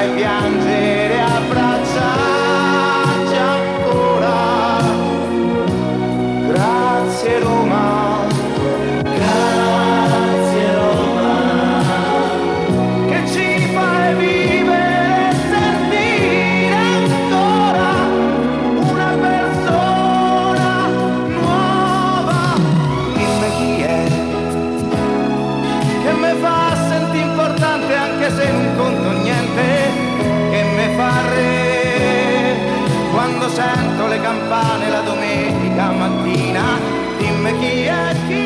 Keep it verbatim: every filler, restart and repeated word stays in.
e piangere e abbracciarci ancora. Grazie Roma, grazie Roma, che ci fai vivere e sentire ancora una persona nuova. Dimmi chi è che mi fa sentire importante anche se non conto niente, che mi fa re quando sento le campane la domenica mattina. Dimmi chi è chi